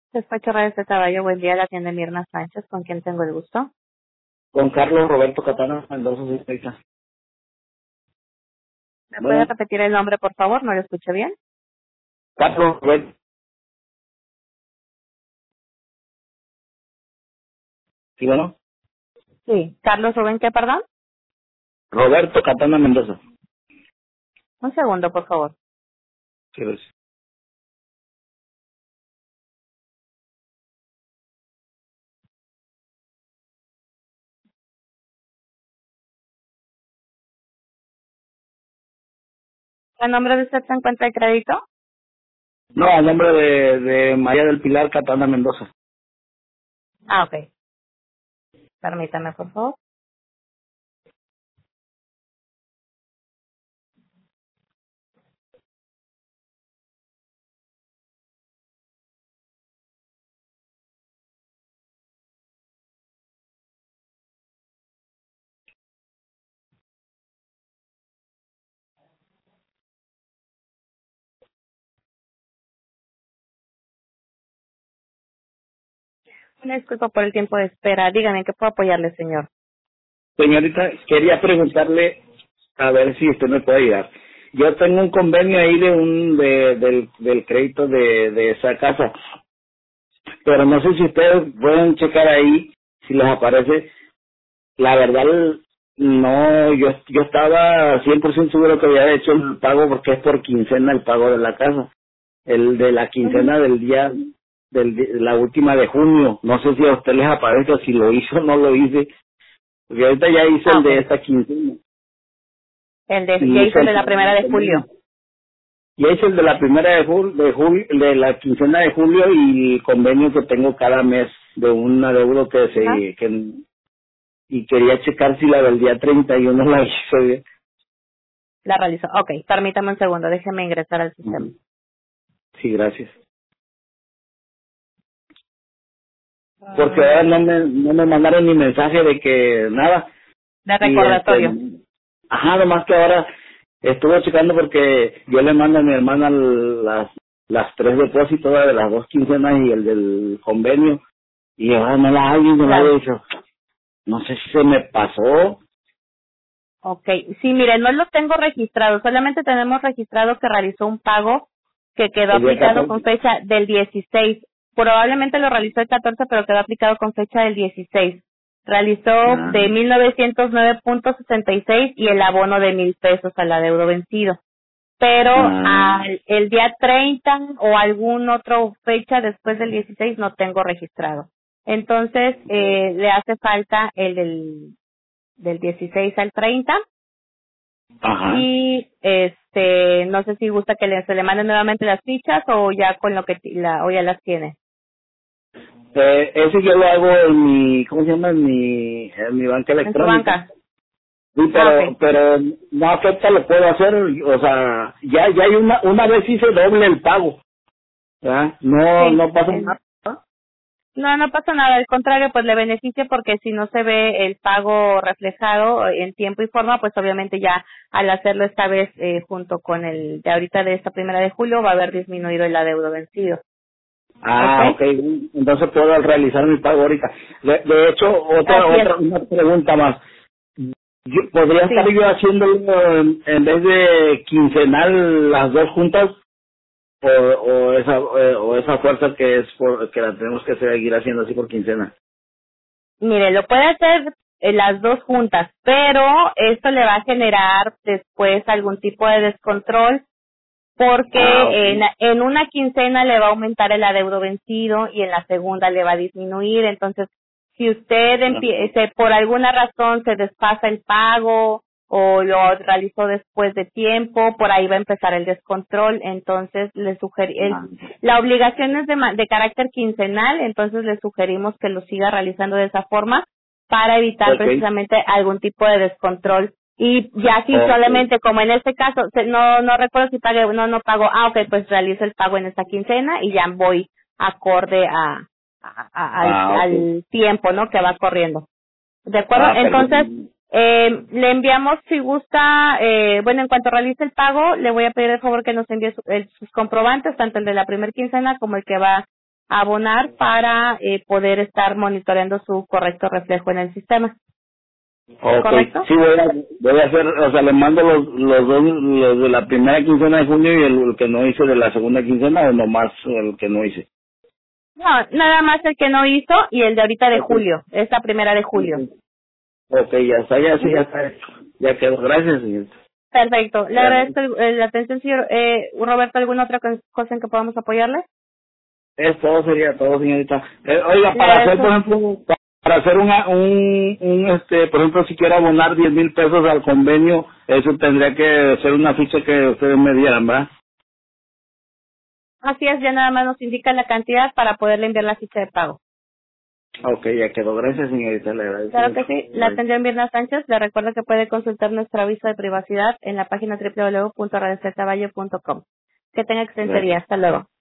Despacho Radio de Caballo, buen día, la tienda Mirna Sánchez, ¿con quién tengo el gusto? Con Carlos Roberto Catana Mendoza, Sexta. ¿Me puede Bueno, repetir el nombre, por favor? ¿No lo escuché bien? Carlos Roberto, sí, bueno, Sí. ¿Carlos Rubén qué, perdón? Roberto Catana Mendoza. Un segundo, por favor. Sí, gracias. ¿El nombre de usted se encuentra el crédito? No, a nombre de María del Pilar Catana Mendoza. Ah, ok. Permítame, por favor. Una disculpa por el tiempo de espera. Dígame, ¿en qué puedo apoyarle, señor? Señorita, quería preguntarle, a ver si usted me puede ayudar. Yo tengo un convenio ahí del crédito de esa casa, pero no sé si ustedes pueden checar ahí, si les aparece. La verdad, no, yo estaba 100% seguro que había hecho el pago porque es por quincena el pago de la casa. El de la Ujú. quincena del día, la última de junio. No sé si a usted les aparece o si lo hizo o no lo hice. Porque ahorita ya hice Ah, el de ok. esta quincena. Ya Y hice hizo el el de la pago primera del de julio. convenio. Ya hice el de la primera de julio, de la quincena de julio y el convenio que tengo cada mes de un adeudo Ajá. y quería checar si la del día 31 la hice bien. La realizó. Ok, permítame un segundo, déjeme ingresar al sistema. Ujú. Sí, gracias. Porque ahora Mm, no me mandaron ni mensaje de que nada. de Y recordatorio. ajá, nomás que ahora estuve checando porque yo le mando a mi hermana las tres depósitos de las dos quincenas y el del convenio. Y ahora no la hay, no la Claro. he hecho. No sé si se me pasó. Ok, sí, mire, no lo tengo registrado, solamente tenemos registrado que realizó un pago que quedó El día aplicado con 14. fecha del 16. Probablemente lo realizó el 14, pero quedó aplicado con fecha del 16. Realizó Ah, de 1909.66 y el abono de 1,000 pesos al adeudo vencido. Pero ah, el día 30 o algún otro fecha después del 16 no tengo registrado. Entonces, le hace falta el del 16 al 30 ajá. y no sé si gusta que se le manden nuevamente las fichas o ya con lo que o ya las tiene Ese yo lo hago en mi, ¿cómo se llama? En mi banca en su electrónica. banca. Sí, Ah, okay. pero no afecta, lo puedo hacer, o sea, ya hay una vez hice doble el pago, ¿verdad? Sí. No pasa nada. No pasa nada, al contrario, pues le beneficia porque si no se ve el pago reflejado en tiempo y forma, pues obviamente ya al hacerlo esta vez junto con el de ahorita de esta primera de julio va a haber disminuido el adeudo vencido. ¿Ok? Ah, ok, entonces puedo realizar mi pago ahorita. De hecho, Así es. una pregunta más. ¿Podría estar Sí. yo haciéndolo en vez de quincenal las dos juntas o esa fuerza que es que la tenemos que seguir haciendo así por quincena? Mire, lo puede hacer las dos juntas, pero esto le va a generar después algún tipo de descontrol Ah, ok. porque en una quincena le va a aumentar el adeudo vencido y en la segunda le va a disminuir. Entonces, si usted por alguna razón se desfasa el pago o lo realizó después de tiempo, por ahí va a empezar el descontrol. Entonces, Ah, la obligación es de carácter quincenal, entonces le sugerimos que lo siga realizando de esa forma para evitar ok, precisamente algún tipo de descontrol. Y ya si ok. solamente, como en este caso, no recuerdo si pagué, no pago, ok, pues realizo el pago en esta quincena y ya voy acorde Ok. al tiempo, ¿no? Que va corriendo. ¿De acuerdo? Ah, perfecto. Entonces, le enviamos, si gusta, bueno, en cuanto realice el pago, le voy a pedir el favor que nos envíe sus comprobantes, tanto el de la primer quincena como el que va abonar para poder estar monitoreando su correcto reflejo en el sistema. Okay. ¿Correcto? Sí, voy a hacer, o sea, le mando los dos, los de la primera quincena de junio y el que no hice de la segunda quincena, o nomás el que no hice. No, nada más el que no hizo y el de ahorita de julio, esta primera de julio. Okay, ya está hecho. Ya quedó. Gracias, señorita. Perfecto. Le agradezco la atención, señor Roberto. ¿Alguna otra cosa en que podamos apoyarle? Sería todo, señorita. Oiga, para hacer, por ejemplo, para hacer por ejemplo, si quiero abonar 10,000 pesos al convenio, eso tendría que ser una ficha que ustedes me dieran, ¿verdad? Así es, ya nada más nos indica la cantidad para poderle enviar la ficha de pago. Okay, ya quedó. Gracias, señorita. Le agradezco. Claro que sí. La atendió Mirna Sánchez. Le recuerdo que puede consultar nuestro aviso de privacidad en la página www.radiocetavalle.com. Que tenga excelente día. Hasta luego.